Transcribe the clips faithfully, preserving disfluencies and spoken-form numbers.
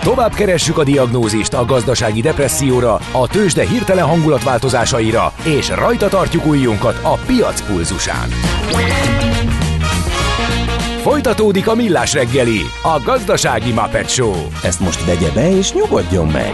Tovább keressük a diagnózist a gazdasági depresszióra, a tőzsde hirtelen hangulatváltozásaira, és rajta tartjuk ujjunkat a piac pulzusán. Folytatódik a Millás reggeli, a gazdasági Muppet Show. Ezt most vegye be és nyugodjon meg!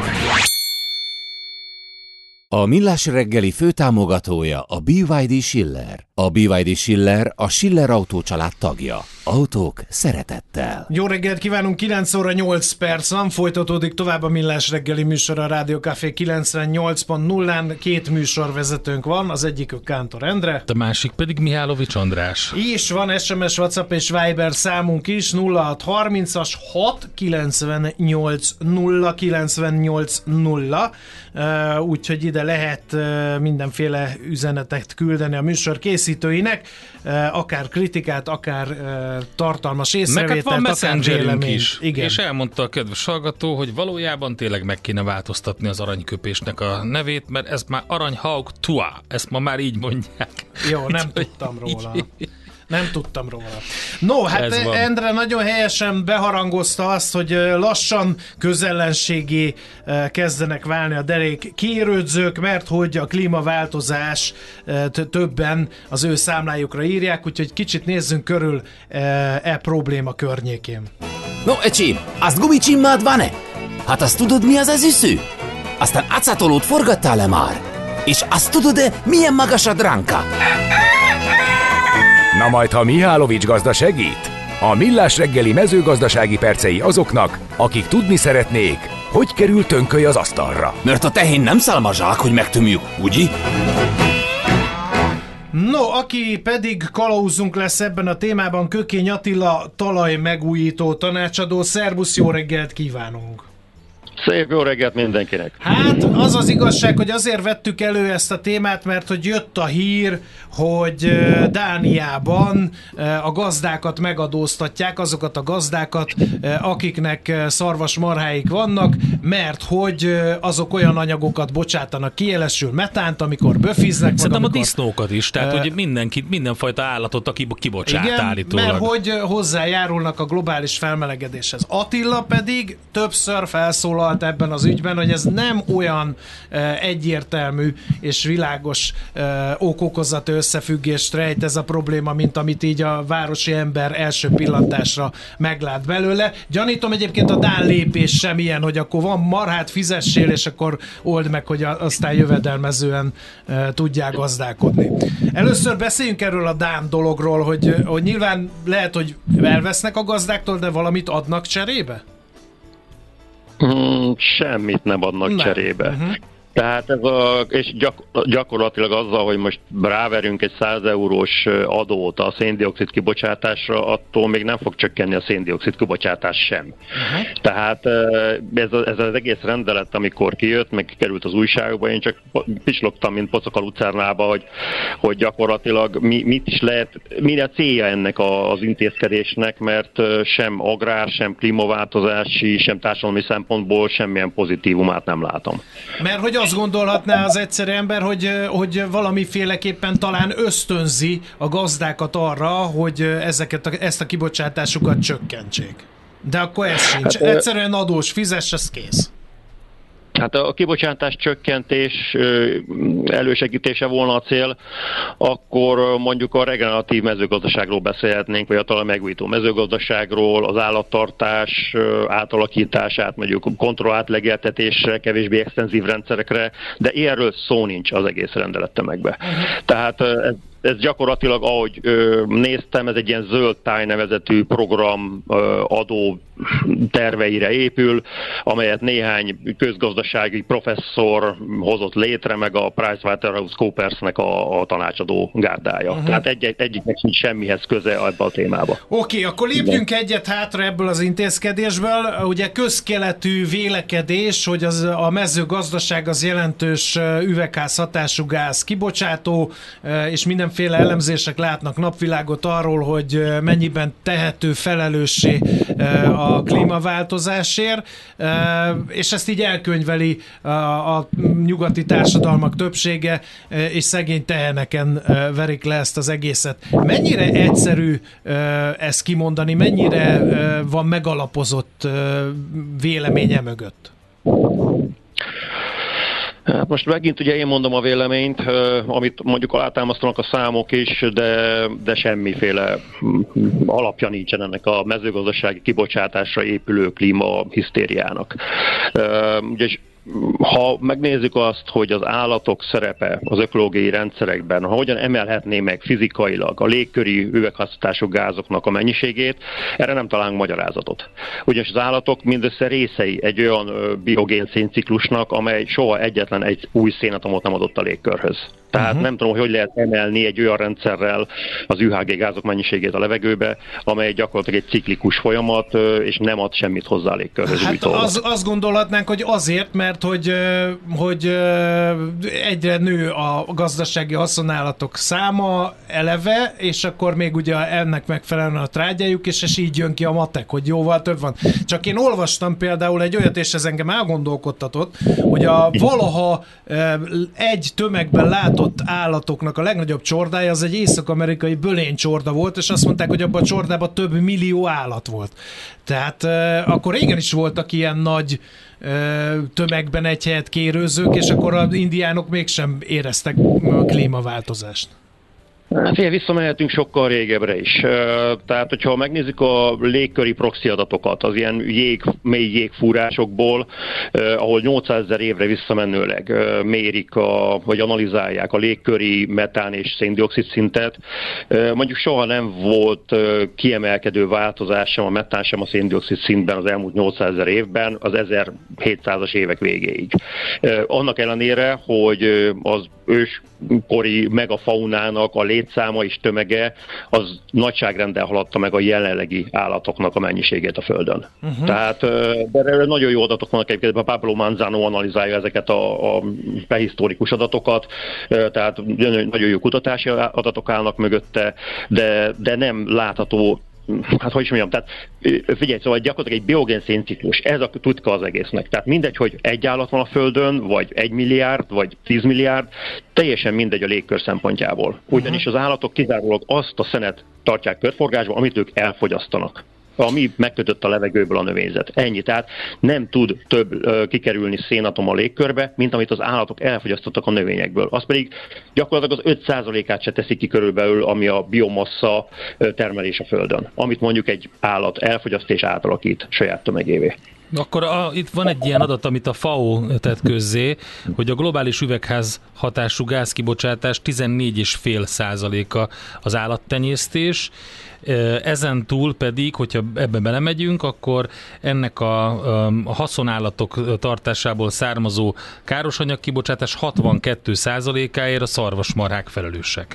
A Millás reggeli főtámogatója a bé vé dé Schiller. A bé vé dé Schiller a Schiller Autó család tagja. Autók szeretettel. Jó reggelt kívánunk, kilenc óra nyolc perc van, folytatódik tovább a Millás reggeli műsor a Rádió Café kilencvennyolc pont nullán. Két műsorvezetőnk van, az egyikük Kántor Endre. A másik pedig Mihálovics András. És van es em es, WhatsApp és Viber számunk is, nulla hat harmincas hat kilencvennyolc nulla kilencvennyolc nulla, uh, úgyhogy ide lehet uh, mindenféle üzenetet küldeni a műsor készítőinek, uh, akár kritikát, akár uh, tartalmas észrevételt, van messengerünk is. Igen. És elmondta a kedves hallgató, hogy valójában tényleg meg kéne változtatni az aranyköpésnek a nevét, mert ez már aranyhauk tua, ezt ma már így mondják. Jó, nem tudtam róla. Nem tudtam róla. No, hát Endre nagyon helyesen beharangozta azt, hogy lassan közellenségé kezdenek válni a derék kiérődzők, mert hogy a klímaváltozás többen az ő számlájukra írják, úgyhogy kicsit nézzünk körül e probléma környékén. No, ecsi, azt gumicsimmád van-e? Hát azt tudod, mi az az üsző? Aztán acatolót forgattál-e már? És azt tudod-e, milyen magas a dránka? Na majd, ha Mihálovics gazda segít? A Millás reggeli mezőgazdasági percei azoknak, akik tudni szeretnék, hogy kerül tönköly az asztalra. Mert a tehén nem szálmazsák, hogy megtömjük, ugye? No, aki pedig kalauzunk lesz ebben a témában, Kökény Attila, talaj megújító tanácsadó. Szervusz, jó reggelt kívánunk! Szép jó reggelt mindenkinek! Hát az az igazság, hogy azért vettük elő ezt a témát, mert hogy jött a hír, hogy Dániában a gazdákat megadóztatják, azokat a gazdákat, akiknek szarvasmarháik vannak, mert hogy azok olyan anyagokat bocsátanak ki, jelesül metánt, amikor böfiznek. Szerintem amikor... a disznókat is, tehát uh, hogy mindenkit, mindenfajta állatot, aki kibocsát igen, állítólag. mert hogy hozzájárulnak a globális felmelegedéshez. Attila pedig többször felszólalt ebben az ügyben, hogy ez nem olyan uh, egyértelmű és világos uh, ok-okozati összefüggést rejt ez a probléma, mint amit így a városi ember első pillantásra meglát belőle. Gyanítom egyébként a dán lépés sem ilyen, hogy akkor van marhát, fizessél, és akkor old meg, hogy aztán jövedelmezően uh, tudják gazdálkodni. Először beszéljünk erről a dán dologról, hogy, hogy nyilván lehet, hogy elvesznek a gazdáktól, de valamit adnak cserébe? Hmm, semmit nem adnak nem. cserébe. Uh-huh. Tehát ez a, és gyak, gyakorlatilag azzal, hogy most ráverünk egy száz eurós adót a széndioxid kibocsátásra, attól még nem fog csökkenni a széndioxid kibocsátás sem. Uh-huh. Tehát ez, a, ez az egész rendelet, amikor kijött, meg került az újságba, én csak pislogtam, mint pocok a lucárnába, hogy, hogy gyakorlatilag mi, mit is lehet, mi a célja ennek a, az intézkedésnek, mert sem agrár, sem klímaváltozási, sem társadalmi szempontból semmilyen pozitívumát nem látom. Mert hogy azt gondolhatná az egyszerű ember, hogy, hogy valamiféleképpen talán ösztönzi a gazdákat arra, hogy ezeket a, ezt a kibocsátásukat csökkentsék. De akkor ez sincs. Hát, egyszerűen adós, fizess, ez kész. Hát a kibocsátás csökkentés elősegítése volna a cél, akkor mondjuk a regeneratív mezőgazdaságról beszélhetnénk, vagy a talaj megújító mezőgazdaságról, az állattartás átalakítását, mondjuk kontrollált legeltetésre, kevésbé extenzív rendszerekre, de ilyenről szó nincs az egész rendelettömegben. Uh-huh. Tehát ez Ez gyakorlatilag, ahogy ö, néztem, ez egy ilyen zöld táj nevezetű program ö, adó terveire épül, amelyet néhány közgazdasági professzor hozott létre, meg a PricewaterhouseCoopersnek a, a tanácsadó gárdája. Uh-huh. Tehát egy, egyiknek sincs semmihez köze ebbe a témába. Oké, okay, akkor lépjünk Igen. egyet hátra ebből az intézkedésből. Ugye közkeletű vélekedés, hogy az, a mezőgazdaság az jelentős üvegházhatású gáz kibocsátó, és minden mindenféle elemzések látnak napvilágot arról, hogy mennyiben tehető felelőssé a klímaváltozásért, és ezt így elkönyveli a, a nyugati társadalmak többsége, és szegény teheneken verik le ezt az egészet. Mennyire egyszerű ezt kimondani, mennyire van megalapozott véleménye mögött? Hát most megint ugye én mondom a véleményt, amit mondjuk alátámasztanak a számok is, de, de semmiféle alapja nincsen ennek a mezőgazdasági kibocsátásra épülő klímahisztériának. Ugye ha megnézzük azt, hogy az állatok szerepe az ökológiai rendszerekben, ha hogyan emelhetné meg fizikailag a légköri üvegházhatású gázoknak a mennyiségét, erre nem találunk magyarázatot. Ugyanis az állatok mindössze részei egy olyan biogén szénciklusnak, amely soha egyetlen egy új szénatomot nem adott a légkörhöz. Tehát uh-huh. nem tudom, hogy hogy lehet emelni egy olyan rendszerrel az ü há gé gázok mennyiségét a levegőbe, amely gyakorlatilag egy ciklikus folyamat, és nem ad semmit hozzá a légkörhöz. Hát az, azt gondolhatnánk, hogy azért, mert hogy, hogy egyre nő a gazdasági haszonállatok száma eleve, és akkor még ugye ennek megfelelően a trágyájuk, és, és így jön ki a matek, hogy jóval több van. Csak én olvastam például egy olyat, és ez engem elgondolkodtatott, hogy a valaha egy tömegben lát állatoknak a legnagyobb csordája az egy észak-amerikai bölénycsorda volt, és azt mondták, hogy abban a csordában több millió állat volt. Tehát euh, akkor régen is voltak ilyen nagy euh, tömegben egy helyet kérőzők, és akkor az indiánok mégsem éreztek a klímaváltozást. Hát ilyen visszamehetünk sokkal régebbre is. Tehát, hogyha megnézzük a légköri proxy adatokat, az ilyen jég, mély jégfúrásokból, ahol nyolcszázezer évre visszamenőleg mérik, a, vagy analizálják a légköri metán és széndioxid szintet, mondjuk soha nem volt kiemelkedő változás sem a metán, sem a széndioxid szintben az elmúlt nyolcszázezer évben, az ezerhétszázas évek végéig. Annak ellenére, hogy az őskori megafaunának a létszáma és tömege az nagyságrendel haladta meg a jelenlegi állatoknak a mennyiségét a Földön. Uh-huh. Tehát de nagyon jó adatok vannak egyébként, a Pablo Manzano analizálja ezeket a, a prehisztórikus adatokat, tehát nagyon jó kutatási adatok állnak mögötte, de, de nem látható. Hát hogy is mondjam, tehát figyelj, szóval gyakorlatilag egy biogén szénciklus, ez a tutka az egésznek. Tehát mindegy, hogy egy állat van a Földön, vagy egy milliárd, vagy tíz milliárd, teljesen mindegy a légkör szempontjából. Ugyanis az állatok kizárólag azt a szenet tartják körforgásban, amit ők elfogyasztanak, ami megkötött a levegőből a növényzet. Ennyi, tehát nem tud több uh, kikerülni szénatom a légkörbe, mint amit az állatok elfogyasztottak a növényekből. Az pedig gyakorlatilag az öt százalékát se teszik ki körülbelül, ami a biomassa uh, termelés a Földön, amit mondjuk egy állat elfogyaszt és átalakít saját tömegévé. Akkor a, itt van egy ilyen adat, amit a ef á o tett közzé, hogy a globális üvegház hatású gázkibocsátás tizennégy egész öt százaléka az állattenyésztés, ezen túl pedig, hogyha ebbe belemegyünk, akkor ennek a, a haszonállatok tartásából származó károsanyag kibocsátás hatvankettő százalékáért a szarvasmarhák felelősek.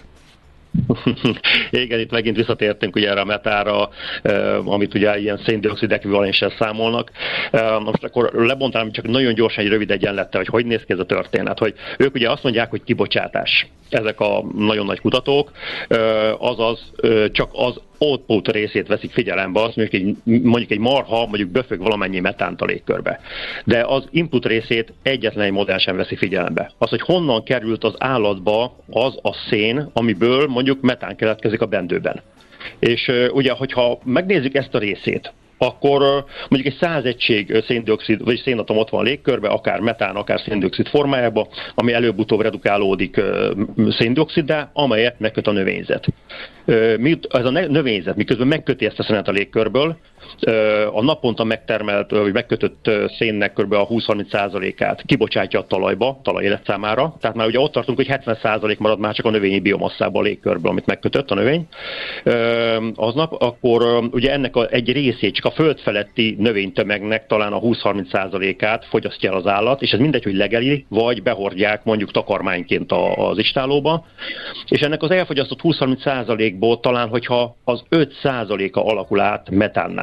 Igen, itt megint visszatértünk ugye erre a metára, amit ugye ilyen széndioxid ekvivalenssel számolnak. Most akkor lebontanám csak nagyon gyorsan egy rövid egyenlettel, hogy hogy néz ki ez a történet. Hogy ők ugye azt mondják, hogy kibocsátás. Ezek a nagyon nagy kutatók, azaz csak az output részét veszik figyelembe, azt mondjuk egy, mondjuk egy marha mondjuk böfög valamennyi metánt a légkörbe. De az input részét egyetlen egy modell sem veszi figyelembe. Az, hogy honnan került az állatba az a szén, amiből mondjuk metán keletkezik a bendőben. És ugye, hogyha megnézzük ezt a részét, akkor mondjuk egy száz egység széndioxid vagy szénatom ott van a légkörbe, akár metán, akár széndioxid formájában, ami előbb-utóbb redukálódik széndioxiddá, amelyet megköt a növényzet. Ez a növényzet, miközben megköti ezt a szenet a légkörből, a naponta megtermelt, vagy megkötött szénnek kb. A húsz-harminc százalékát kibocsátja a talajba, talaj életszámára. Tehát már ugye ott tartunk, hogy hetven százalék marad már csak a növényi biomasszában a légkörből, amit megkötött a növény aznap, akkor ugye ennek a, egy részét, csak a föld feletti növénytömegnek talán a húsz-harminc százalékát fogyasztja el az állat, és ez mindegy, hogy legeli, vagy behordják mondjuk takarmányként az istálóba. És ennek az elfogyasztott húsz-harminc százalékból talán, hogyha az öt százaléka alakul át metánná.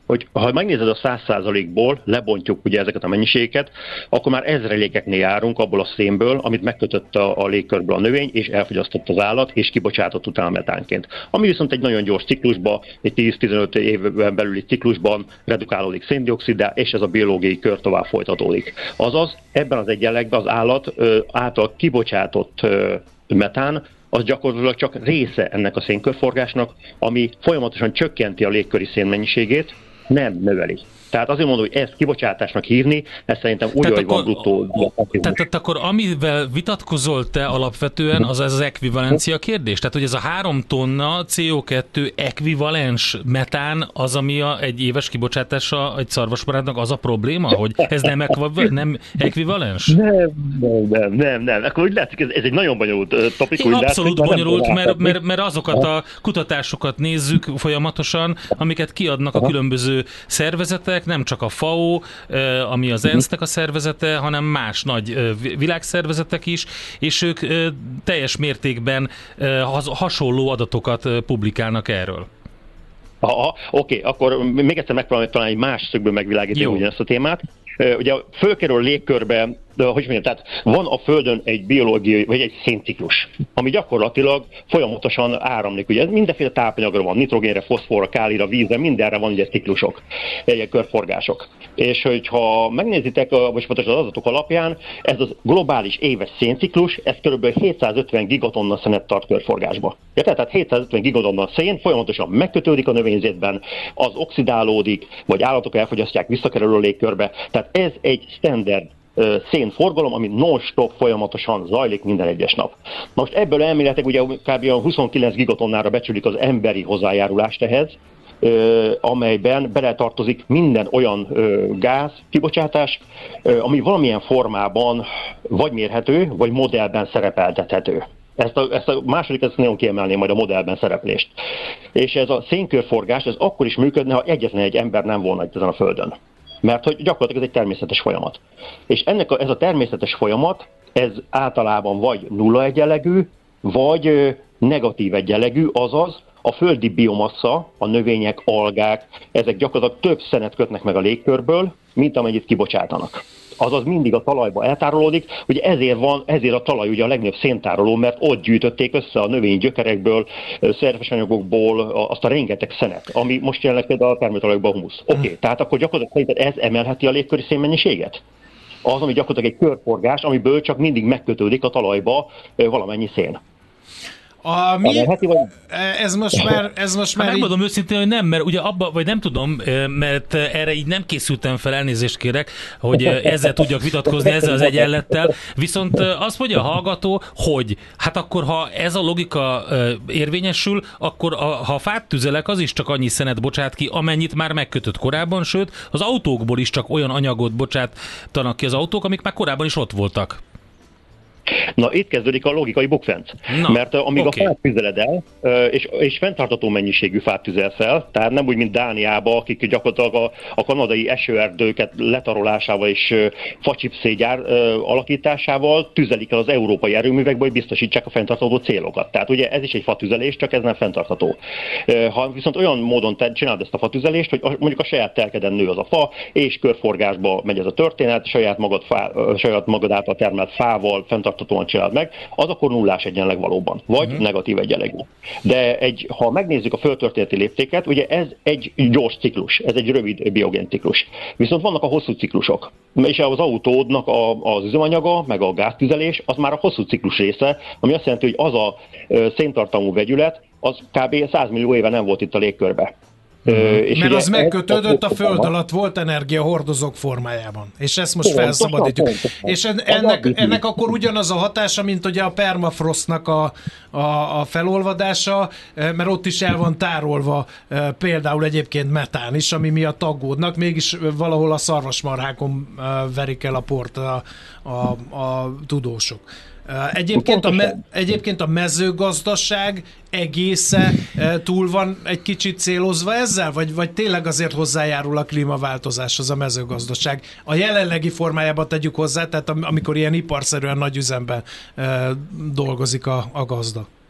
hogy ha megnézed a száz százalékból, lebontjuk ugye ezeket a mennyiségeket, akkor már ezrelékeknél járunk abból a szénből, amit megkötött a, a légkörből a növény, és elfogyasztott az állat, és kibocsátott utána metánként. Ami viszont egy nagyon gyors ciklusban, egy tíz-tizenöt évben belüli ciklusban redukálódik széndioxiddá, és ez a biológiai kör tovább folytatódik. Azaz, ebben az egyenlegben az állat ö, által kibocsátott ö, metán, az gyakorlatilag csak része ennek a szénkörforgásnak, ami folyamatosan csökkenti a légköri szénmennyiségét, nem növeli. Tehát azért mondom, hogy ezt kibocsátásnak hívni, ez szerintem úgy, hogy van bruttó. Tehát, tehát akkor amivel vitatkozol te alapvetően, az ez az ekvivalencia kérdés? Tehát, hogy ez a három tonna cé o kettő ekvivalens metán az, ami a, egy éves kibocsátása egy szarvasmarádnak, az a probléma, hogy ez nem, ekva, nem ekvivalens? Nem, nem, nem, nem, nem. Akkor úgy látszik, ez, ez egy nagyon bonyolult topik. Én abszolút látszik, bonyolult, mert, mert, mert azokat a kutatásokat nézzük folyamatosan, amiket kiadnak a különböző szervezetek, nem csak a FAO, ami az ENSZ-nek a szervezete, hanem más nagy világszervezetek is, és ők teljes mértékben hasonló adatokat publikálnak erről. Aha, oké, akkor még egyszer megpróbálom talán egy más szögből megvilágítani ugyanezt a témát. Ugye fölkerül a légkörbe, de hogy mondjam, tehát van a Földön egy biológiai, vagy egy szénciklus, ami gyakorlatilag folyamatosan áramlik. Ugye mindenféle tápanyagra van, nitrogénre, foszforra, kálira, vízre, mindenre van ugye ciklusok, egy körforgások. És hogyha megnézitek, vagy az adatok alapján, ez a globális éves szénciklus, ez kb. hétszázötven gigatonna szenet tart körforgásba. Ja, tehát hétszázötven gigatonna szén folyamatosan megkötődik a növényzetben, az oxidálódik, vagy állatok elfogyasztják, visszakerül a légkörbe. Tehát ez egy standard szénforgalom, ami non-stop folyamatosan zajlik minden egyes nap. Most ebből elméletek ugye kb. huszonkilenc gigatonnára becsülik az emberi hozzájárulást ehhez, amelyben beletartozik minden olyan gáz kibocsátás, ami valamilyen formában vagy mérhető, vagy modellben szerepeltethető. Ezt a, ezt a második, ezt nagyon kiemelném majd a modellben szereplést. És ez a szénkörforgás, ez akkor is működne, ha egyetlen egy ember nem volna itt ezen a Földön. Mert hogy gyakorlatilag ez egy természetes folyamat. És ennek a, ez a természetes folyamat, ez általában vagy nulla egyenlegű, vagy negatív egyenlegű, azaz a földi biomassa, a növények, algák, ezek gyakorlatilag több szenet kötnek meg a légkörből, mint amennyit kibocsátanak. Azaz mindig a talajba eltárolódik, ugye ezért van, ezért a talaj ugye a legnagyobb széntároló, mert ott gyűjtötték össze a növényi gyökerekből, szerves anyagokból azt a rengeteg szenet, ami most jelenleg például a termőtalajokban a humusz. Oké, okay, tehát akkor gyakorlatilag ez emelheti a légköri szénmennyiséget? Az, ami gyakorlatilag egy körforgás, amiből csak mindig megkötődik a talajba valamennyi szén. A mi, ez most már, ez most már hát így... megmondom őszintén, hogy nem, mert ugye abba, vagy nem tudom, mert erre így nem készültem fel, elnézést kérek, hogy ezzel tudjak vitatkozni, ezzel az egyenlettel, viszont azt mondja a hallgató, hogy hát akkor, ha ez a logika érvényesül, akkor a, ha fát tüzelek, az is csak annyi szenet bocsát ki, amennyit már megkötött korábban, sőt, az autókból is csak olyan anyagot bocsátanak ki az autók, amik már korábban is ott voltak. Na, itt kezdődik a logikai bukfenc. Na, mert amíg okay. a fát tüzeled el, és, és fenntartható mennyiségű fát tüzelsz el, tehát nem úgy, mint Dániában, akik gyakorlatilag a, a kanadai esőerdőket letarolásával és facsipszégyár alakításával tüzelik el az európai erőművekbe, hogy biztosítsák a fenntartható célokat. Tehát ugye ez is egy fatüzelés, csak ez nem fenntartható. Ha viszont olyan módon te csinálod ezt a fatüzelést, hogy mondjuk a saját telkeden nő az a fa, és körforgásba megy ez a történet, saját magad, fá, saját magad által termelt fával fenntarthatóan csináld meg, az akkor nullás egyenleg valóban, vagy uh-huh. negatív egyenlegű. De egy, ha megnézzük a földtörténeti léptéket, ugye ez egy gyors ciklus, ez egy rövid biogén ciklus. Viszont vannak a hosszú ciklusok. És az autódnak a, az üzemanyaga, meg a gáztüzelés, az már a hosszú ciklus része, ami azt jelenti, hogy az a széntartalmú vegyület, az kb. száz millió éve nem volt itt a légkörbe. Uh-huh. És mert az megkötődött, a föld alatt volt energiahordozók formájában. És ezt most felszabadítjuk. És ennek, ennek akkor ugyanaz a hatása, mint ugye a permafrostnak a, a, a felolvadása, mert ott is el van tárolva például egyébként metán is, ami miatt aggódnak, mégis valahol a szarvasmarhákon verik el a port a, a, a tudósok. Egyébként a, me, egyébként a mezőgazdaság egésze túl van egy kicsit célozva ezzel, vagy, vagy tényleg azért hozzájárul a klímaváltozáshoz a mezőgazdaság? A jelenlegi formájában tegyük hozzá, tehát amikor ilyen iparszerűen nagy üzemben dolgozik a, a gazda.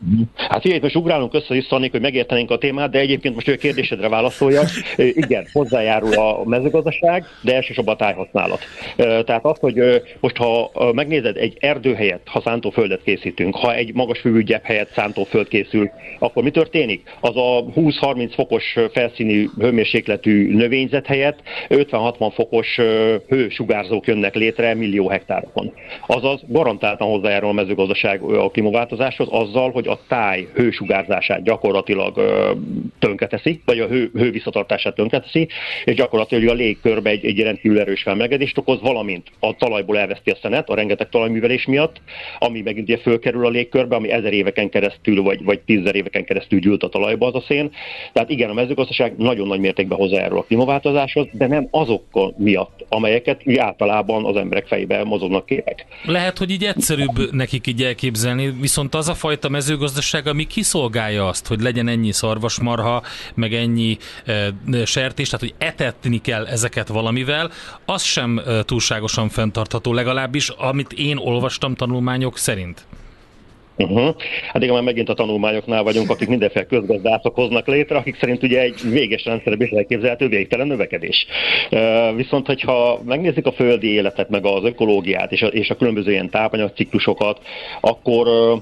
Hát figyelj, most ugrálunk össze-vissza, hogy megértenénk a témát, de egyébként most a kérdésedre válaszoljak. Igen, hozzájárul a mezőgazdaság, de elsősorban a tájhasználat. Tehát az, hogy most ha megnézed egy erdő helyett, ha szántóföldet készítünk, ha egy magas fűvű gyep helyett szántóföld készül, akkor mi történik? Az a húsz-harminc fokos felszíni hőmérsékletű növényzet helyett ötven-hatvan fokos hősugárzók jönnek létre millió hektárokon. Azaz garantáltan hozzájárul a mezőgazdaság a klímaváltozáshoz azzal, hogy a táj hősugárzását gyakorlatilag ö, tönkreteszi, vagy a hő, hő visszatartását tönkreteszi, és gyakorlatilag a légkörbe egy, egy rendkívül erős felmelegedést okoz, valamint a talajból elveszti a szenet a rengeteg talajművelés miatt, ami megint ugye fölkerül a légkörbe, ami ezer éveken keresztül, vagy, vagy tízezer éveken keresztül gyűlt a talajba az a szén. Tehát igen, a mezőgazdaság nagyon nagy mértékben hozzájárul a klímaváltozáshoz, de nem azokkal miatt, amelyeket általában az emberek fejében mozognak képek. Lehet, hogy így egyszerűbb nekik így elképzelni, viszont az a fajta mezőgazdaság, ami kiszolgálja azt, hogy legyen ennyi szarvasmarha, meg ennyi e, sertés, tehát hogy etetni kell ezeket valamivel, az sem e, túlságosan fenntartható, legalábbis amit én olvastam tanulmányok szerint. Uh-huh. Hát igen, már megint a tanulmányoknál vagyunk, akik mindenféle közgazdászok hoznak létre, akik szerint ugye egy véges rendszerben is elképzelhető végtelen növekedés. Uh, viszont, hogyha megnézzük a földi életet, meg az ökológiát és a, és a különböző ilyen tápanyagciklusokat, akkor uh,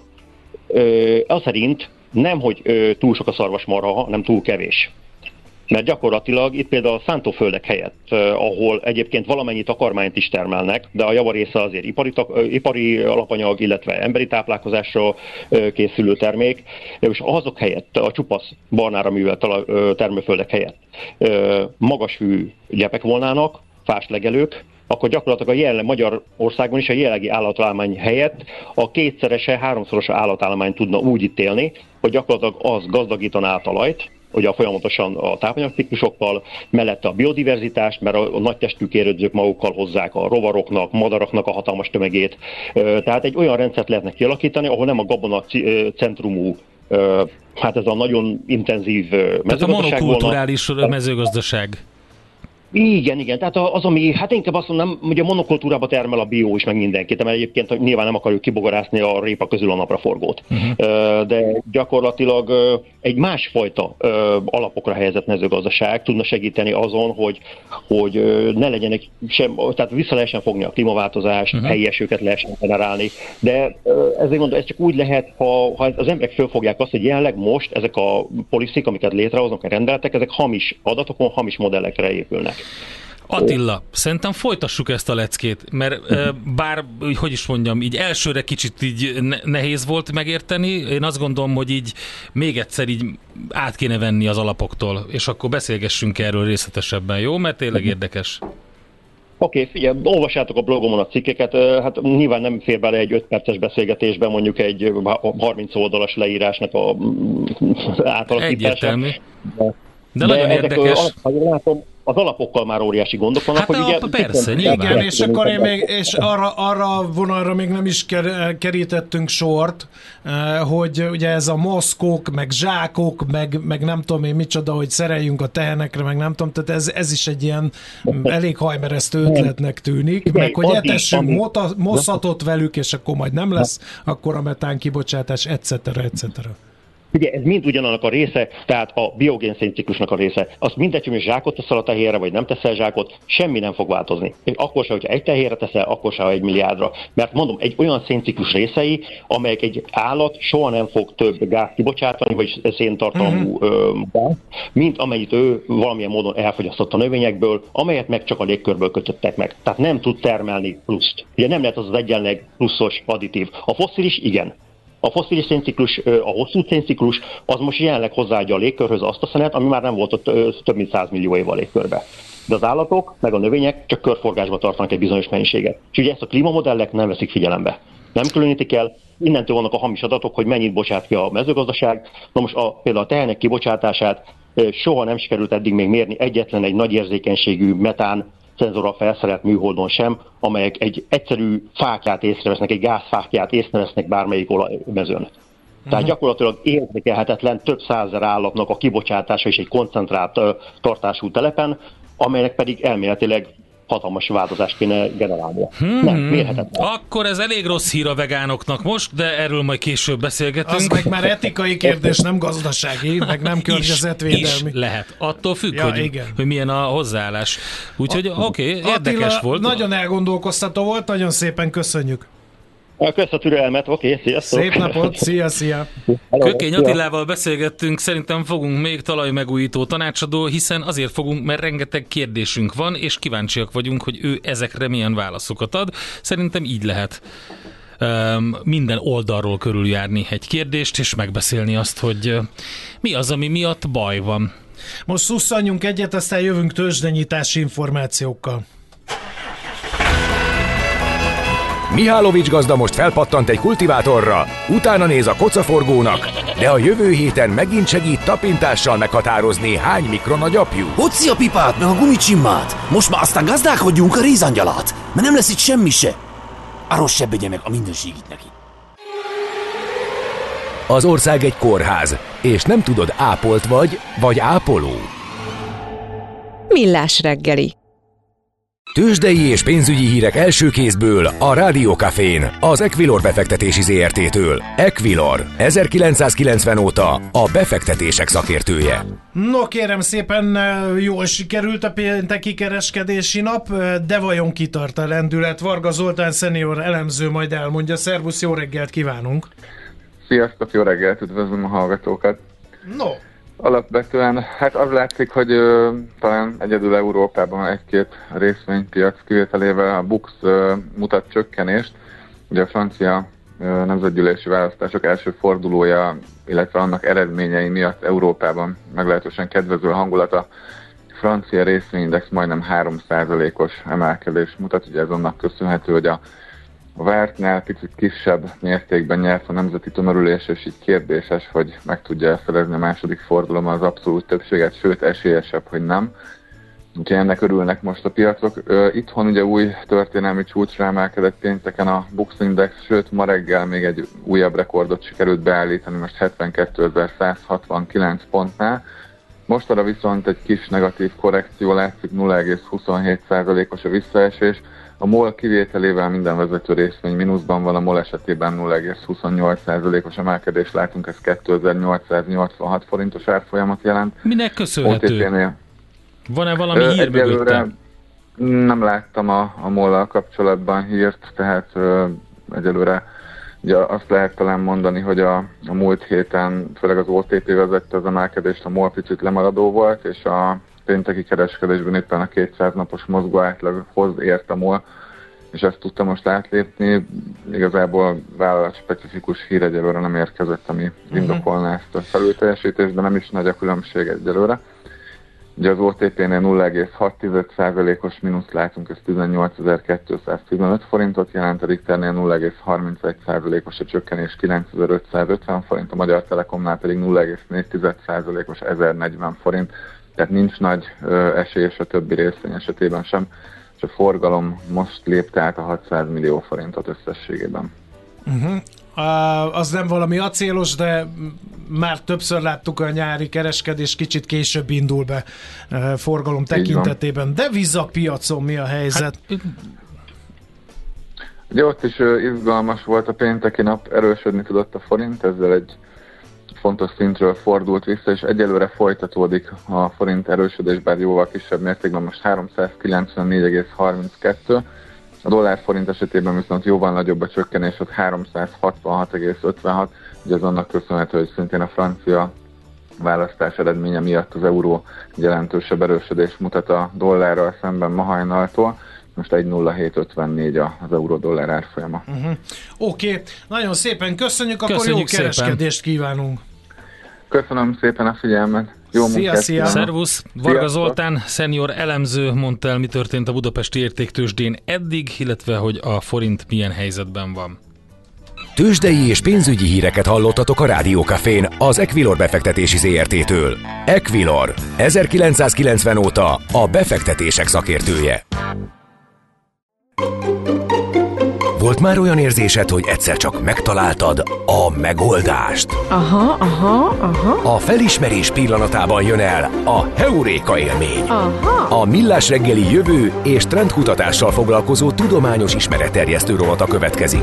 uh, az szerint nem, hogy uh, túl sok a szarvasmarha, hanem túl kevés. Mert gyakorlatilag itt például a szántóföldek helyett, eh, ahol egyébként valamennyi takarmányt is termelnek, de a javarésze azért ipari, ipari alapanyag, illetve emberi táplálkozásra eh, készülő termék, és azok helyett, a csupasz barnára művelt eh, termőföldek helyett eh, magasfű gyepek volnának, fáslegelők, akkor gyakorlatilag a jelenleg Magyarországon is a jelenlegi állatállomány helyett a kétszerese, háromszoros állatállomány tudna úgy itt élni, hogy gyakorlatilag az gazdagítaná a talajt, ugye folyamatosan a tápanyagciklusokkal, mellette a biodiverzitást, mert a, a nagy testű kérődzők magukkal hozzák a rovaroknak, madaraknak a hatalmas tömegét. Tehát egy olyan rendszert lehetne kialakítani, ahol nem a gabona centrumú, hát ez a nagyon intenzív mezőgazdaság. Tehát a monokulturális volna. Mezőgazdaság. Igen, igen. Tehát az, ami, hát inkább azt mondom, hogy a monokultúrába termel a bió is, meg mindenkit, mert egyébként nyilván nem akarjuk kibogarászni a répa közül a napraforgót. Uh-huh. De gyakorlatilag egy másfajta alapokra helyezett mezőgazdaság tudna segíteni azon, hogy, hogy ne legyenek sem, tehát vissza lehessen fogni a klímaváltozást, uh-huh. helyi esőket lehessen generálni, de ezért mondom, ez csak úgy lehet, ha, ha az emberek fölfogják azt, hogy jelenleg most ezek a policy, amiket létrehoznak, a rendeletek, ezek hamis adatokon, hamis modellekre épülnek. Attila, szerintem folytassuk ezt a leckét, mert bár, hogy is mondjam, így elsőre kicsit így nehéz volt megérteni, én azt gondolom, hogy így még egyszer így át kéne venni az alapoktól, és akkor beszélgessünk erről részletesebben, jó? Mert tényleg érdekes. Oké, okay, figyelj, olvassátok a blogomon a cikkeket, hát nyilván nem fér bele egy öt perces beszélgetésben mondjuk egy harminc oldalas leírásnak a átalakítása. Egyértelmű. De, de nagyon érdekes. Látom, az alapokkal már óriási gondok vannak. Hát hogy a, ugye, persze, nyilván. Igen, és akkor én még, és arra, arra vonalra még nem is kerítettünk sort, hogy ugye ez a moszkók, meg zsákok, meg, meg nem tudom én micsoda, hogy szereljünk a tehenekre, meg nem tudom, tehát ez, ez is egy ilyen elég hajmeresztő ötletnek tűnik, meg hogy etessünk mosszatot velük, és akkor majd nem lesz akkor a metán kibocsátás, et cetera, et cetera. Ugye ez mind ugyanannak a része, tehát a biogén szénciklusnak a része. Azt mindegy, hogy zsákot teszel a tehérre, vagy nem teszel zsákot, semmi nem fog változni. És akkor se, hogyha egy tehérre teszel, akkor se, ha egy milliárdra. Mert mondom, egy olyan szénciklus részei, amelyek egy állat soha nem fog több gáz kibocsátani, vagy széntartalmú uh-huh. gáz, mint amennyit ő valamilyen módon elfogyasztott a növényekből, amelyet meg csak a légkörből kötöttek meg. Tehát nem tud termelni pluszt. Ugye nem lehet az az egyenleg pluszos additív. A fosszilis igen. A fosszilis szénciklus, a hosszú szénciklus, az most jelenleg hozzáadja a légkörhöz azt a szenet, ami már nem volt ott több mint száz millió év a légkörbe. De az állatok, meg a növények csak körforgásba tartanak egy bizonyos mennyiséget. És ugye ezt a klímamodellek nem veszik figyelembe. Nem különítik el, innentől vannak a hamis adatok, hogy mennyit bocsát ki a mezőgazdaság. Na most a, például a tehenek kibocsátását soha nem sikerült eddig még mérni egyetlen egy nagy érzékenységű metán szenzorral felszerelt műholdon sem, amelyek egy egyszerű fákját észrevesznek, egy gázfákját észrevesznek bármelyik olajmezőn. Uh-huh. Tehát gyakorlatilag érzékelhetetlen több százezer állatnak a kibocsátása is egy koncentrált uh, tartású telepen, amelynek pedig elméletileg hatalmas változást kéne generálni. Hmm, Nem, mérhetetlen. Akkor ez elég rossz hír a vegánoknak most, de erről majd később beszélgetünk. Az meg már etikai kérdés, nem gazdasági, meg nem környezetvédelmi. Is, is lehet. Attól függ, Ja, hogy, hogy milyen a hozzáállás. Úgyhogy oké, okay, érdekes Attila, volt. Nagyon elgondolkoztató volt, nagyon szépen köszönjük. Köszönöm a türelmet, oké, okay, sziasztok! Szép napot, szia, szia! Kökény Attilával beszélgettünk, szerintem fogunk még talajmegújító tanácsadó, hiszen azért fogunk, mert rengeteg kérdésünk van, és kíváncsiak vagyunk, hogy ő ezekre milyen válaszokat ad. Szerintem így lehet um, minden oldalról körüljárni egy kérdést, és megbeszélni azt, hogy uh, mi az, ami miatt baj van. Most szusszanjunk egyet, aztán jövünk tőzsdenyitási információkkal. Mihálovics gazda most felpattant egy kultivátorra, utána néz a kocaforgónak, de a jövő héten megint segít tapintással meghatározni, hány mikron a gyapjú. Hoci a pipát, meg a gumicsimmát! Most már aztán gazdálkodjunk a rézangyalát, mert nem lesz itt semmi se. Arról se begye meg a mindenségit neki. Az ország egy kórház, és nem tudod, ápolt vagy, vagy ápoló. Millás reggeli. Tőzsdei és pénzügyi hírek első kézből a Rádió Cafén, az Equilor befektetési zé er té-től. Equilor, ezerkilencszázkilencven óta a befektetések szakértője. No kérem szépen, jól sikerült a pénteki kereskedési nap, de vajon kitart a lendület? Varga Zoltán szenior elemző majd elmondja. Szervusz, jó reggelt kívánunk! Sziasztok, jó reggelt, üdvözlöm a hallgatókat! No! Alapvetően hát az látszik, hogy ö, talán egyedül Európában egy-két részvénypiac kivételével a BUX ö, mutat csökkenést. Ugye a francia ö, nemzetgyűlési választások első fordulója, illetve annak eredményei miatt Európában meglehetősen kedvező hangulata. A francia részvényindex majdnem három százalékos emelkedést mutat, ugye ez annak köszönhető, hogy a A vártnál picit kisebb mértékben nyert a nemzeti tömörülés, és így kérdéses, hogy meg tudja szerezni a második fordulóban az abszolút többséget, sőt esélyesebb, hogy nem. Úgyhogy ennek örülnek most a piacok. Itthon ugye új történelmi csúcsra emelkedett pénteken a BUX Index, sőt ma reggel még egy újabb rekordot sikerült beállítani, most hetvenkétezer-száz hatvankilenc pontnál. Mostanra viszont egy kis negatív korrekció látszik, nulla egész huszonhét százalékos a visszaesés. A MOL kivételével minden vezető részvény mínuszban van, a MOL esetében nulla egész huszonnyolc százalékos emelkedést látunk, ez kétezer-nyolcszáznyolcvanhat forintos árfolyamat jelent. Minek köszönhető? o té pé-nél Van-e valami hír mögötte? Nem láttam a, a MOL-lal kapcsolatban hírt, tehát ö, egyelőre ugye azt lehet talán mondani, hogy a, a múlt héten főleg az o té pé vezette az emelkedést, a MOL picit lemaradó volt, és a pénteki kereskedésben éppen a kétszáz napos mozgó átlaghoz ért a MOL, és ezt tudta most átlépni. Igazából vállalat specifikus hír egyelőre nem érkezett, ami indokolná ezt a felülteljesítést, de nem is nagy a különbség egyelőre. Ugye az o té pé-nél nulla egész hat százalékos mínuszt látunk, ez tizennyolcezer-kétszáztizenöt forintot jelent, a Richternél nulla egész harmincegy százalékos a csökkenés, kilencezer-ötszázötven forint, a Magyar Telekomnál pedig nulla egész négy százalékos ezernegyven forint. Tehát nincs nagy ö, esélyes a többi részvény esetében sem, és a forgalom most lépte át a hatszáz millió forintot összességében. Uh-huh. Uh, az nem valami acélos, de már többször láttuk a nyári kereskedés, kicsit később indul be uh, forgalom tekintetében. De vízapiacon mi a helyzet? Hát, ugye ott is uh, izgalmas volt a pénteki nap, erősödni tudott a forint, ezzel egy fontos szintről fordult vissza, és egyelőre folytatódik a forint erősödés, bár jóval kisebb mértékben, most háromszázkilencvennégy egész harminckettő. A dollár forint esetében viszont jóval nagyobb a csökkenés, ott háromszázhatvanhat egész ötvenhat, ugye ez annak köszönhető, hogy szintén a francia választás eredménye miatt az euró jelentősebb erősödés mutat a dollárral szemben ma hajnaltól. Most egy nulla hét ötvennégy az euró-dollár árfolyama. Uh-huh. Oké, okay. Nagyon szépen köszönjük, akkor köszönjük jó kereskedést szépen. Kívánunk! Köszönöm szépen a figyelmet! Jó szia, munkát! Szia. Szervusz! Varga Zoltán, szenior elemző mondta el, mi történt a budapesti értéktőzsdén eddig, illetve hogy a forint milyen helyzetben van. Tőzsdei és pénzügyi híreket hallottatok a Rádió Cafén az Equilor befektetési zé er té-től. Equilor, ezerkilencszázkilencven óta a befektetések szakértője. Volt már olyan érzésed, hogy egyszer csak megtaláltad a megoldást? Aha, aha, aha. A felismerés pillanatában jön el a heuréka élmény. Aha. A Millás reggeli jövő és trendkutatással foglalkozó tudományos ismeretterjesztő rovata következik.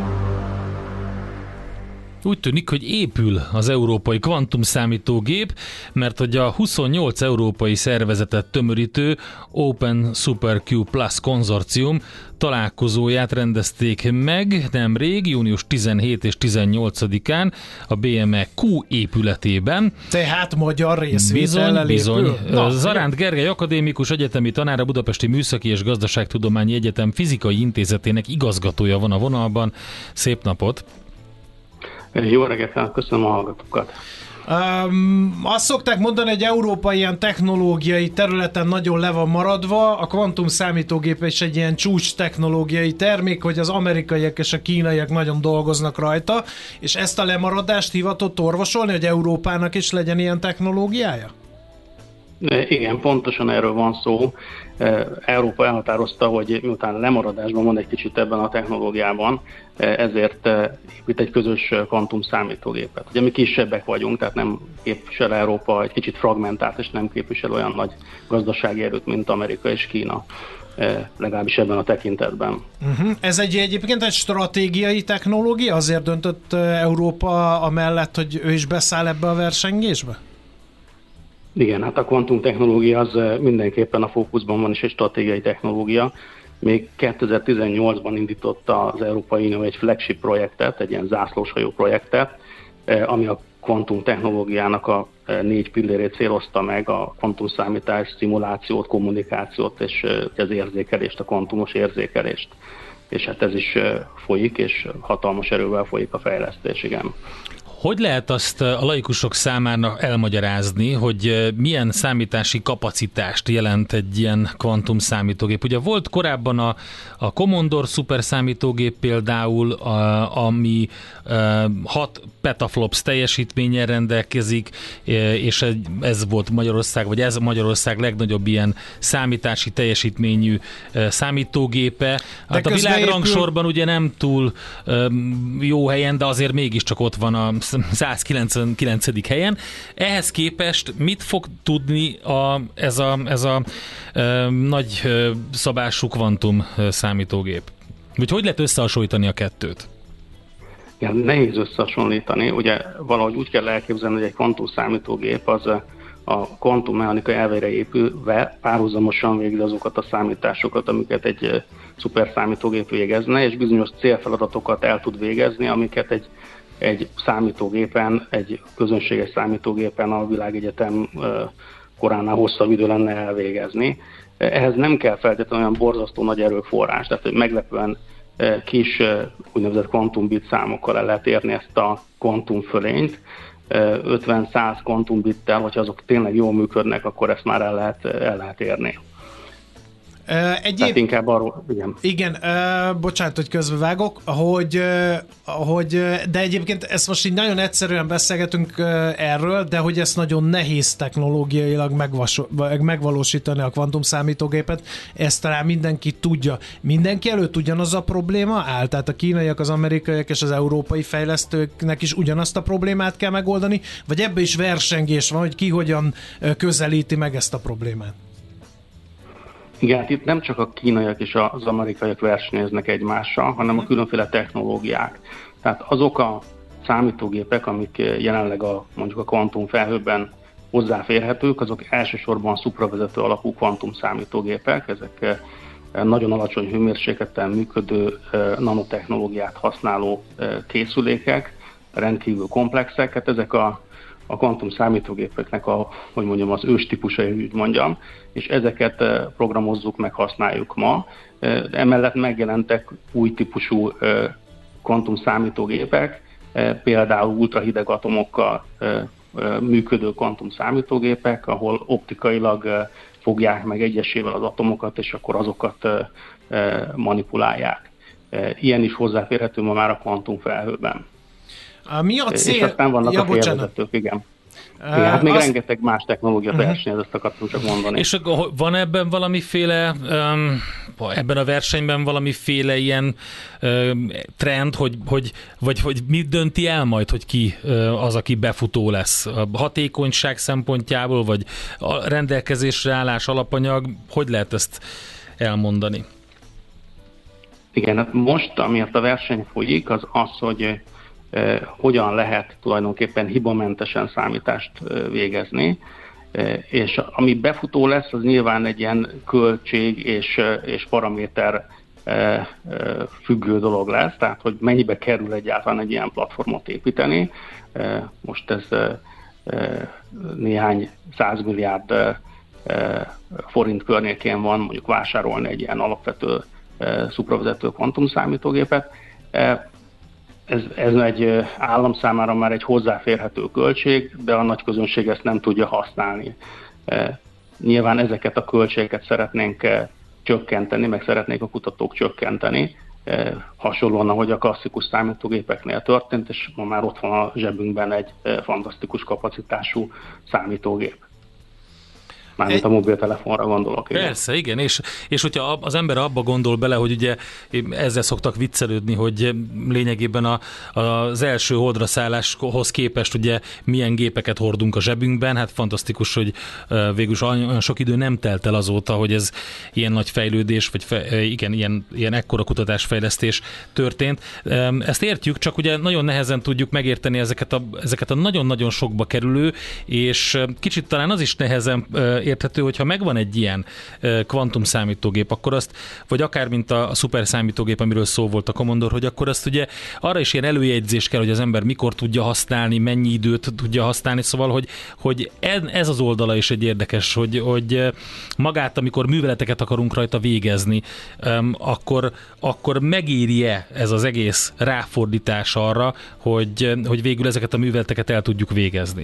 Úgy tűnik, hogy épül az európai kvantumszámítógép, mert hogy a huszonnyolc európai szervezetet tömörítő Open SuperQ Plus konzorcium találkozóját rendezték meg nemrég, június tizenhetedikén és tizennyolcadikán a bé em e Q épületében. Tehát magyar részvétellel Bizony, bizony. Na, Zaránt Gergely akadémikus, egyetemi tanár, a Budapesti Műszaki és Gazdaságtudományi Egyetem Fizikai Intézetének igazgatója van a vonalban. Szép napot! Jó reggelt, köszönöm a hallgatókat. Um, azt szokták mondani, hogy Európa ilyen technológiai területen nagyon le van maradva, a kvantum számítógép is egy ilyen csúcs technológiai termék, hogy az amerikaiak és a kínaiak nagyon dolgoznak rajta, és ezt a lemaradást hivatott orvosolni, hogy Európának is legyen ilyen technológiája? Igen, pontosan erről van szó. Európa elhatározta, hogy miután lemaradásban van egy kicsit ebben a technológiában, ezért épít egy közös kvantum számítógépet. Ugye mi kisebbek vagyunk, tehát nem képvisel Európa, egy kicsit fragmentált, és nem képvisel olyan nagy gazdasági erőt, mint Amerika és Kína, legalábbis ebben a tekintetben. Uh-huh. Ez egy egyébként egy stratégiai technológia? Azért döntött Európa amellett, hogy ő is beszáll ebbe a versengésbe? Igen, hát a kvantum technológia az mindenképpen a fókuszban van, és egy stratégiai technológia. Még kétezer-tizennyolcban indította az Európai Unió egy flagship projektet, egy ilyen zászlóshajó projektet, ami a kvantum technológiának a négy pillérét célozta meg, a kvantumszámítás, szimulációt, kommunikációt és az érzékelést, a kvantumos érzékelést. És hát ez is folyik, és hatalmas erővel folyik a fejlesztés, igen. Hogy lehet azt a laikusok számára elmagyarázni, hogy milyen számítási kapacitást jelent egy ilyen kvantum számítógép? Ugye volt korábban a, a Commodore szuperszámítógép például, a, ami hat petaflops teljesítménnyel rendelkezik, és ez volt Magyarország, vagy ez Magyarország legnagyobb ilyen számítási teljesítményű számítógépe. Hát a világrangsorban ugye nem túl jó helyen, de azért mégiscsak ott van a száz kilencvenkilencedik helyen. Ehhez képest mit fog tudni a, ez a, ez a e, nagy e, szabású kvantum számítógép? Vagy hogy lehet összehasonlítani a kettőt? Ja, nehéz összehasonlítani. Ugye valahogy úgy kell elképzelni, hogy egy kvantum számítógép az a kvantummechanika elveire épülve párhuzamosan végzi azokat a számításokat, amiket egy szuperszámítógép végezne, és bizonyos célfeladatokat el tud végezni, amiket egy egy számítógépen, egy közönséges számítógépen a világegyetem koránál hosszabb idő lenne elvégezni. Ehhez nem kell feltétlenül olyan borzasztó nagy erőforrás, tehát hogy meglepően kis úgynevezett kvantumbit számokkal el lehet érni ezt a kvantumfölényt. ötven-száz kvantumbittel, hogyha azok tényleg jól működnek, akkor ezt már el lehet, el lehet érni. Egyéb... Tehát inkább arról, igen. Igen, uh, bocsánat, hogy közbevágok, hogy, uh, hogy, uh, de egyébként ezt most így nagyon egyszerűen beszélgetünk uh, erről, de hogy ezt nagyon nehéz technológiailag megvasol, megvalósítani a kvantumszámítógépet, ezt talán mindenki tudja. Mindenki előtt ugyanaz a probléma áll? Tehát a kínaiak, az amerikaiak és az európai fejlesztőknek is ugyanazt a problémát kell megoldani, vagy ebbe is versengés van, hogy ki hogyan közelíti meg ezt a problémát? Igen, hát itt nem csak a kínaiak és az amerikaiak versenyeznek egymással, hanem a különféle technológiák. Tehát azok a számítógépek, amik jelenleg a, mondjuk a kvantumfelhőben hozzáférhetők, azok elsősorban szupravezető alapú kvantum számítógépek, ezek nagyon alacsony hőmérsékleten működő nanotechnológiát használó készülékek, rendkívül komplexek, hát ezek a a kvantum számítógépeknek a, hogy mondjam, az ős típusai, úgy mondjam, és ezeket programozzuk, meg használjuk ma. Emellett megjelentek új típusú kvantum számítógépek, például ultrahideg atomokkal működő kvantum számítógépek, ahol optikailag fogják meg egyesével az atomokat, és akkor azokat manipulálják. Ilyen is hozzáférhető ma már a kvantumfelhőben. Mi a cél? És aztán vannak ja, a félvezetők, igen. Igen, hát még Azt... rengeteg más technológia uh-huh. versenyez, ezt akartam csak mondani. És van ebben valamiféle, um, ebben a versenyben valamiféle ilyen um, trend, hogy, hogy, vagy hogy mi dönti el majd, hogy ki uh, az, aki befutó lesz? A hatékonyság szempontjából, vagy a rendelkezésre állás alapanyag, hogy lehet ezt elmondani? Igen, hát most, amiért a verseny folyik, az az, hogy eh, hogyan lehet tulajdonképpen hibamentesen számítást eh, végezni, eh, és ami befutó lesz, az nyilván egy ilyen költség és, eh, és paraméter eh, eh, függő dolog lesz, tehát hogy mennyibe kerül egyáltalán egy ilyen platformot építeni. Eh, most ez eh, eh, néhány százmilliárd eh, eh, forint környékén van, mondjuk vásárolni egy ilyen alapvető szupravezető kvantumszámítógépet. Ez, ez egy állam számára már egy hozzáférhető költség, de a nagy közönség ezt nem tudja használni. Nyilván ezeket a költségeket szeretnénk csökkenteni, meg szeretnék a kutatók csökkenteni, hasonlóan, ahogy a klasszikus számítógépeknél történt, és ma már ott van a zsebünkben egy fantasztikus kapacitású számítógép. Mármint a mobiltelefonra gondolok. Igen. Persze, igen, és, és hogyha az ember abba gondol bele, hogy ugye ezzel szoktak viccelődni, hogy lényegében a, az első holdra szálláshoz képest ugye milyen gépeket hordunk a zsebünkben, hát fantasztikus, hogy végülis olyan sok idő nem telt el azóta, hogy ez ilyen nagy fejlődés, vagy fe, igen, ilyen, ilyen ekkora kutatásfejlesztés történt. Ezt értjük, csak ugye nagyon nehezen tudjuk megérteni ezeket a, ezeket a nagyon-nagyon sokba kerülő, és kicsit talán az is nehezen érthető, hogyha megvan egy ilyen kvantum számítógép, akkor azt, vagy akár mint a, a szuper számítógép, amiről szó volt a Commodore, hogy akkor azt ugye arra is ilyen előjegyzés kell, hogy az ember mikor tudja használni, mennyi időt tudja használni, szóval, hogy, hogy ez az oldala is egy érdekes, hogy, hogy magát, amikor műveleteket akarunk rajta végezni, akkor, akkor megéri-e ez az egész ráfordítás arra, hogy, hogy végül ezeket a műveleteket el tudjuk végezni?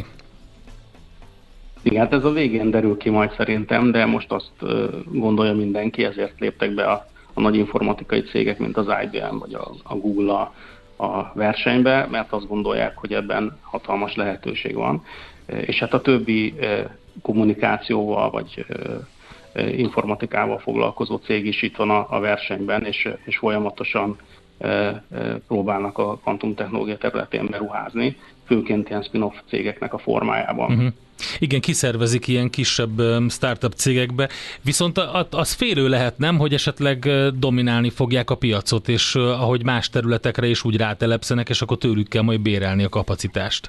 Igen, hát ez a végén derül ki majd szerintem, de most azt gondolja mindenki, ezért léptek be a, a nagy informatikai cégek, mint az I B M vagy a, a Google a, a versenybe, mert azt gondolják, hogy ebben hatalmas lehetőség van. És hát a többi kommunikációval vagy informatikával foglalkozó cég is itt van a, a versenyben, és, és folyamatosan próbálnak a kvantumtechnológia területén beruházni, főként ilyen spin-off cégeknek a formájában. Uh-huh. Igen, kiszervezik ilyen kisebb startup cégekbe, viszont az félő lehet, nem, hogy esetleg dominálni fogják a piacot, és ahogy más területekre is úgy rátelepszenek, és akkor tőlük kell majd bérelni a kapacitást.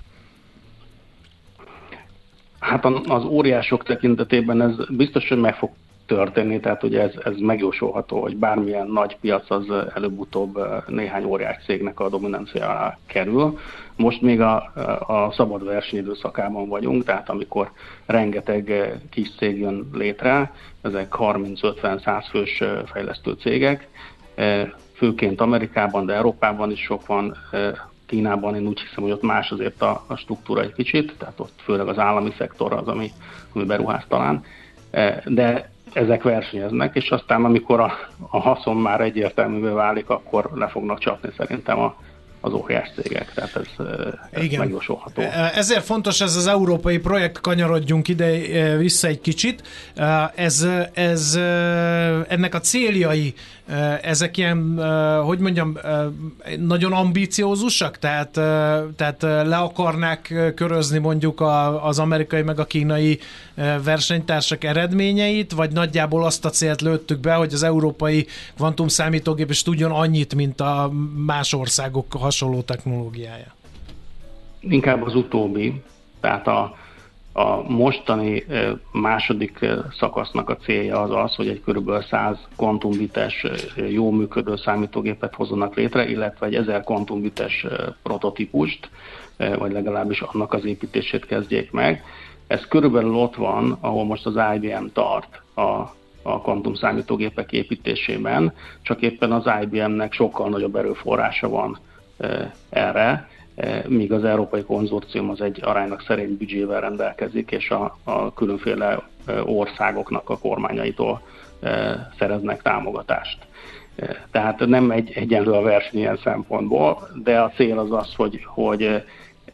Hát az óriások tekintetében ez biztos, hogy meg fog történni, tehát ugye ez, ez megjósolható, hogy bármilyen nagy piac az előbb-utóbb néhány óriás cégnek a dominanciára kerül. Most még a, a szabad verseny időszakában vagyunk, tehát amikor rengeteg kis cég jön létre, ezek harminc-ötven-száz fős fejlesztő cégek, főként Amerikában, de Európában is sok van, Kínában én úgy hiszem, hogy ott más azért a, a struktúra egy kicsit, tehát ott főleg az állami szektor az, ami, ami beruház talán, de ezek versenyeznek, és aztán amikor a, a haszon már egyértelművé válik, akkor le fognak csapni szerintem a, az óriás cégek, tehát ez, ez megjósolható. Ezért fontos ez az európai projekt, kanyarodjunk ide vissza egy kicsit. Ez, ez, ennek a céljai, ezek ilyen, hogy mondjam, nagyon ambíciózusak, tehát, tehát le akarnák körözni mondjuk az amerikai meg a kínai versenytársak eredményeit, vagy nagyjából azt a célt lőttük be, hogy az európai kvantumszámítógép is tudjon annyit, mint a más országok hasonló technológiája? Inkább az utóbbi, tehát a, a mostani második szakasznak a célja az az, hogy egy körülbelül száz kvantumbites jó működő számítógépet hozzanak létre, illetve egy ezer kvantumbites prototípust, vagy legalábbis annak az építését kezdjék meg. Ez körülbelül ott van, ahol most az I B M tart a, a kvantumszámítógépek építésében, csak éppen az I B M-nek sokkal nagyobb erőforrása van erre, míg az Európai Konzorcium az egy aránylag szerény büdzsével rendelkezik, és a, a különféle országoknak a kormányaitól szereznek támogatást. Tehát nem egy egyenlő a verseny ilyen szempontból, de a cél az az, hogy, hogy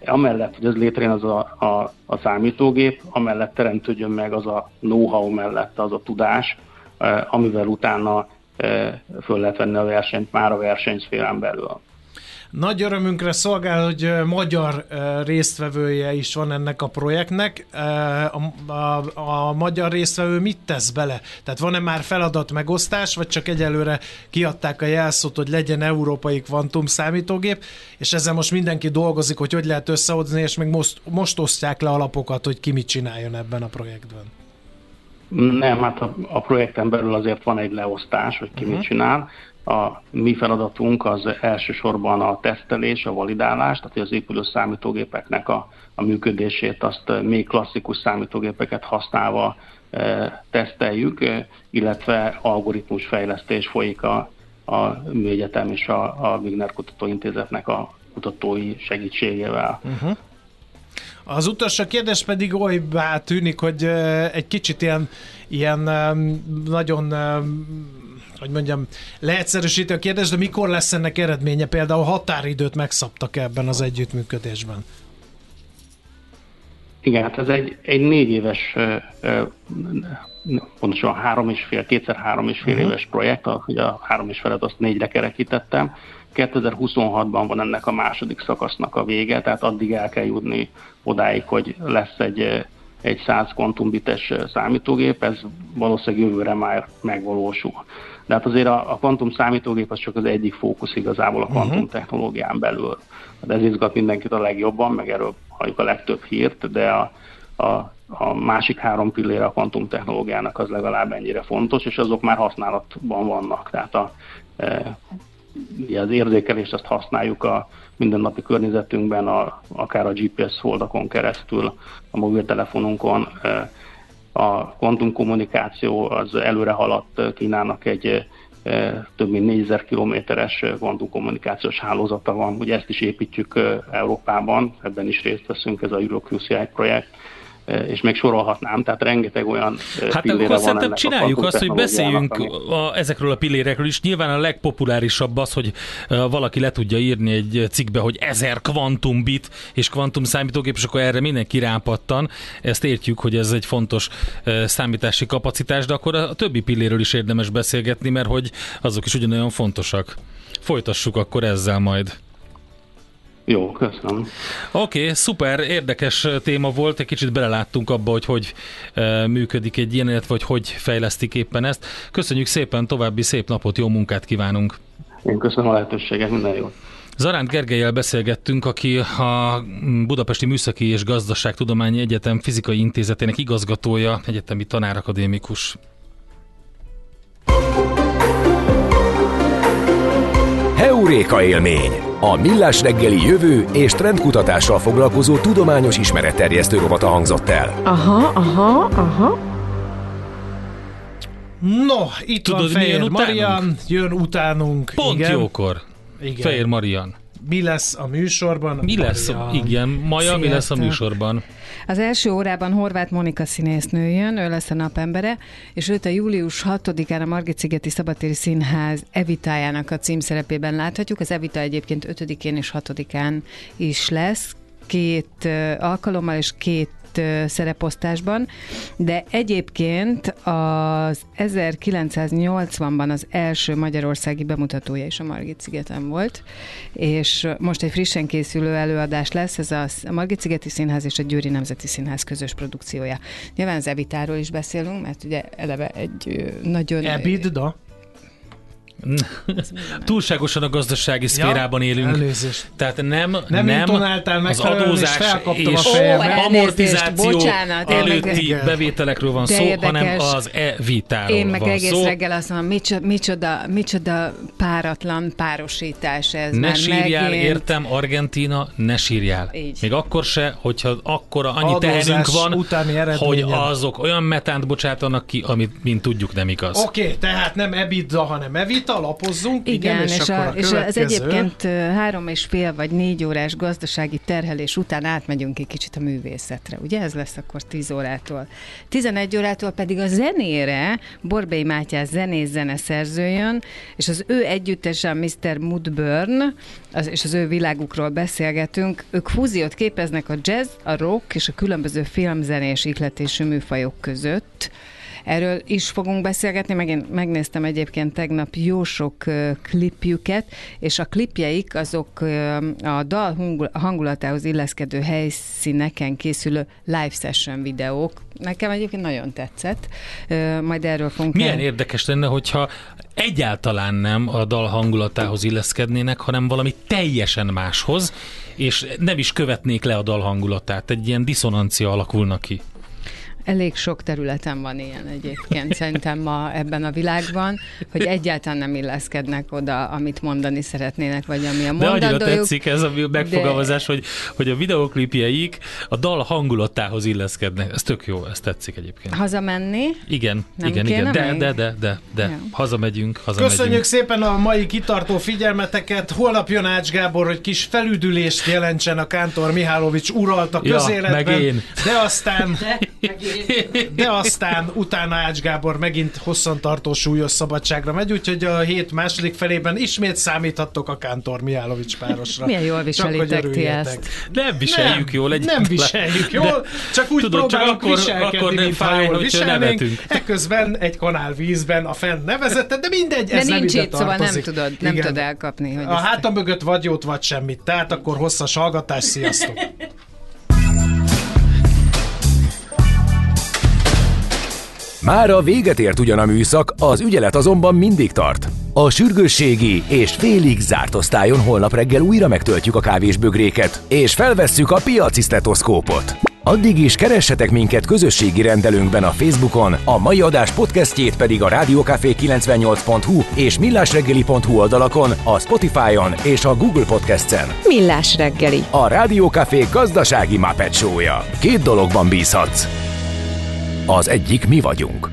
amellett, hogy ez létrejön az a, a, a számítógép, amellett teremtődjön meg az a know-how mellett az a tudás, amivel utána föl lehet venni a versenyt már a versenyszférán belül. Nagy örömünkre szolgál, hogy magyar résztvevője is van ennek a projektnek. A, a, a magyar résztvevő mit tesz bele? Tehát van-e már feladat megosztás, vagy csak egyelőre kiadták a jelszót, hogy legyen európai kvantum számítógép, és ezzel most mindenki dolgozik, hogy hogy lehet összehozni, és még most, most osztják le alapokat, hogy ki mit csináljon ebben a projektben? Nem, hát a, a projekten belül azért van egy leosztás, hogy ki uh-huh. mit csinál. A mi feladatunk az elsősorban a tesztelés, a validálás, tehát az épülő számítógépeknek a, a működését, azt még klasszikus számítógépeket használva e, teszteljük, e, illetve algoritmusfejlesztés folyik a, a Műegyetem és a, a Wigner Kutatóintézetnek a kutatói segítségével. Uh-huh. Az utolsó kérdés pedig olybá tűnik, hogy egy kicsit ilyen, ilyen nagyon, hogy mondjam, leegyszerűsítő a kérdés, de mikor lesz ennek eredménye? Például határidőt megszabtak ebben az együttműködésben? Igen, hát ez egy, egy négy éves, pontosan három és fél, kétszer három és fél uh-huh. éves projekt, ahogy a három és felet azt négyre kerekítettem. kétezer-huszonhatban van ennek a második szakasznak a vége, tehát addig el kell jutni odáig, hogy lesz egy, egy száz kvantumbites számítógép, ez valószínűleg jövőre már megvalósul. De hát azért a, a kvantum számítógép az csak az egyik fókusz igazából a kvantum technológián belül. Hát ez izgat mindenkit a legjobban, meg erről halljuk a legtöbb hírt, de a, a, a másik három pillére a kvantum technológiának az legalább ennyire fontos, és azok már használatban vannak. Tehát a e, ugye az érzékelést azt használjuk a mindennapi környezetünkben, a, akár a gé pé es holdakon keresztül, a mobiltelefonunkon. A kvantumkommunikáció az előre haladt, Kínának egy több mint négyezer kilométeres kvantumkommunikációs hálózata van. Ugye ezt is építjük Európában, ebben is részt veszünk, ez a EuroQCI projekt, és még sorolhatnám, tehát rengeteg olyan hát pillére van ennek a csináljuk azt, hogy beszéljünk ami... a, ezekről a pillérekről is. Nyilván a legpopulárisabb az, hogy valaki le tudja írni egy cikkbe, hogy ezer kvantumbit és kvantum számítógép, és akkor erre mindenki rápattan. Ezt értjük, hogy ez egy fontos számítási kapacitás, de akkor a többi pilléről is érdemes beszélgetni, mert hogy azok is ugyanolyan fontosak. Folytassuk akkor ezzel majd. Jó, köszönöm. Oké, okay, szuper, érdekes téma volt, egy kicsit beleláttunk abba, hogy hogy e, működik egy ilyen, illetve hogy hogy fejlesztik éppen ezt. Köszönjük szépen, további szép napot, jó munkát kívánunk! Én köszönöm a lehetőséget, minden jót! Zaránt Gergellyel beszélgettünk, aki a Budapesti Műszaki és Gazdaságtudományi Egyetem Fizikai Intézetének igazgatója, egyetemi tanárakadémikus. Heuréka élmény! A Millás reggeli jövő és trendkutatással foglalkozó tudományos ismeretterjesztő rovata hangzott el. Aha, aha, aha. No, itt Tudod, van Fejér jön Marian, jön utánunk. Pont igen. jókor. Igen. Fejér Marian. Mi lesz a műsorban? Mi lesz? Marian. Igen, Maja, mi lesz a műsorban? Az első órában Horváth Monika színésznő jön, ő lesz a napembere, és őt a július hatodikán a Margit-szigeti Szabadtéri Színház Evitájának a címszerepében láthatjuk. Az Evita egyébként ötödikén és hatodikán is lesz, két alkalommal és két szereposztásban, de egyébként az ezerkilencszáznyolcvanban az első magyarországi bemutatója is a Margit-szigeten volt, és most egy frissen készülő előadás lesz, ez a Margit-szigeti Színház és a Győri Nemzeti Színház közös produkciója. Nyilván az Evitáról is beszélünk, mert ugye eleve egy nagyon... Ebida? Túlságosan a gazdasági szférában ja, élünk. Elnézést. Tehát nem, nem, nem az adózás és, és amortizáció bocsánat, előtti meg, bevételekről van szó, érdekes. Hanem az e-vitáról Én meg van egész szó. reggel azt mondom, micsoda, micsoda, micsoda páratlan párosítás ez. Ne sírjál, megint... értem, Argentína, ne sírjál. Így. Még akkor se, hogyha akkora annyi adózás teherünk van, hogy azok olyan metánt bocsátanak ki, amit mint tudjuk nem igaz. Oké, okay, tehát nem EBITDA, hanem Evita, alapozzunk, igen, igen, és, és, akkor a, a és az következő... egyébként három és fél vagy négy órás gazdasági terhelés után átmegyünk egy kicsit a művészetre. Ugye ez lesz akkor tíz órától. tizenegy órától pedig a zenére Borbély Mátyás zenész zeneszerző jön, és az ő együttese a miszter Mudburn, az, és az ő világukról beszélgetünk. Ők fúziót képeznek a jazz, a rock és a különböző filmzenés ihletésű műfajok között. Erről is fogunk beszélgetni, meg én megnéztem egyébként tegnap jó sok uh, klipjüket, és a klipjeik azok uh, a dal hangulatához illeszkedő helyszíneken készülő live session videók. Nekem egyébként nagyon tetszett, uh, majd erről fogunk... Milyen el... érdekes lenne, hogyha egyáltalán nem a dal hangulatához illeszkednének, hanem valami teljesen máshoz, és nem is követnék le a dal hangulatát. Egy ilyen diszonancia alakulna ki. Elég sok területen van ilyen egyébként, szerintem ma ebben a világban, hogy egyáltalán nem illeszkednek oda, amit mondani szeretnének, vagy ami a mondandójuk. De annyira tetszik ez a megfogalmazás, de... hogy, hogy a videoklipjeik a dal hangulatához illeszkednek. Ez tök jó, ez tetszik egyébként. Hazamenni? Igen, nem igen, igen. De, még? de, de, de, de. Ja. Hazamegyünk, hazamegyünk. Köszönjük szépen a mai kitartó figyelmeteket. Holnap jön Ács Gábor, hogy kis felüdülést jelentsen a Kántor Mihálovics uralta közéletben. Ja, meg én. De aztán... De, meg én. De aztán utána Ács Gábor megint hosszantartó súlyos szabadságra megy, úgyhogy a hét második felében ismét számíthattok a Kántor Mihálovics párosra. Milyen jól viselitek ti ezt. Nem viseljük nem, jól. Egy nem viseljük jól, csak úgy tudod, próbálunk csak akkor, viselkedni, akkor nem mint fáj, ha jól viselnénk. Ekközben egy kanál vízben a fenn nevezetted, de mindegy, de ez nem ide itt, szóval tartozik. nem tudod, nem tudod elkapni. Hogy a hátam mögött vagy jót, vagy semmit. Tehát akkor hosszas hallgatás, sziasztok! Mára véget ért ugyan a műszak, az ügyelet azonban mindig tart. A sürgősségi és félig zárt osztályon holnap reggel újra megtöltjük a kávésbögréket, és felvesszük a piaci sztetoszkópot. Addig is keressetek minket közösségi rendelőnkben a Facebookon, a mai adás podcastjét pedig a rádiókafé kilencvennyolc pont hu és millásreggeli pont hu oldalakon, a Spotify-on és a Google Podcast-en. Millás reggeli. A Rádiókafé gazdasági Muppet show-ja. Két dologban bízhatsz. Az egyik mi vagyunk.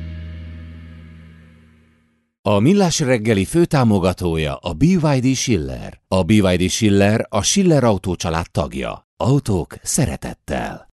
A Millás reggeli főtámogatója a bé vé dé Schiller. A bé vé dé Schiller a Schiller Autó család tagja. Autók szeretettel.